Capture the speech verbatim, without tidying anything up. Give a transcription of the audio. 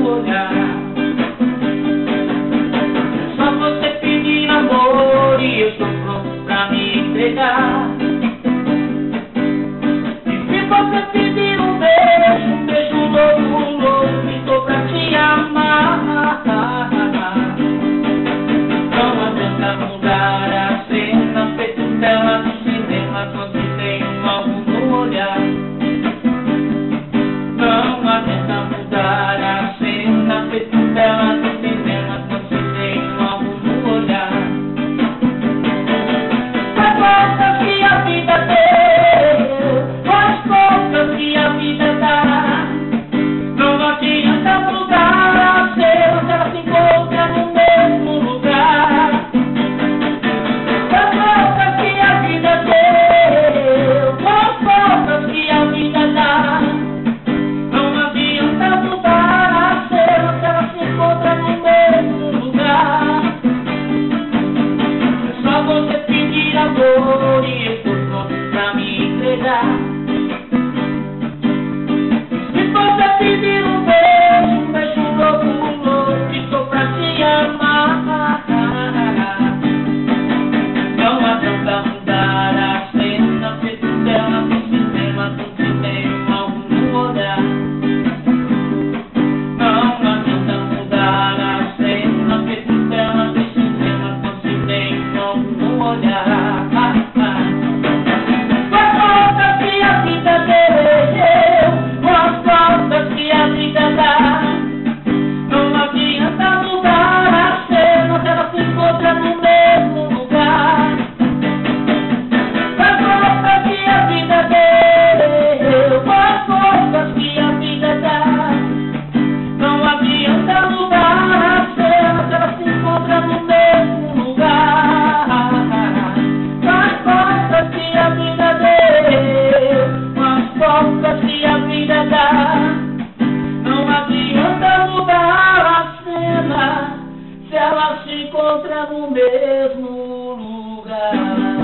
no olhar. É só você pedir amor e eu estou pronto pra me entregar. E se você pedir um beijo, um beijo louco, louco, estou pra te amar. Não adianta mudar a cena, feito tela do cinema, quando tem um algo no olhar. Não adianta mudar a cena, feito tela do cinema, quando tem um algo no olhar. As voltas que a vida deu, as voltas que a vida dá. Não adianta mudar a cena se ela se encontra no mesmo lugar. As voltas que a vida deu, as voltas que a vida dá. Não adianta mudar a cena se ela se encontra no mesmo lugar. É só você pedir amor e eu estou pronto pra me entregar. Se você pedir um beijo, um beijo louco, louco, estou pra te amar. Não adianta mudar a cena, feito tela do cinema, quando tem algo no olhar. Não adianta mudar a cena, feito tela do cinema, quando tem algo no olhar. As voltas que a vida deu, as voltas que a vida dá. Não adianta mudar a cena se ela se encontra no mesmo lugar. As voltas que a vida deu, as voltas que a vida dá. Não adianta mudar a cena se ela se encontra no mesmo lugar. As voltas que a vida deu, as voltas que a vida dá. Não adianta mudar a cena se ela se encontra no mesmo lugar.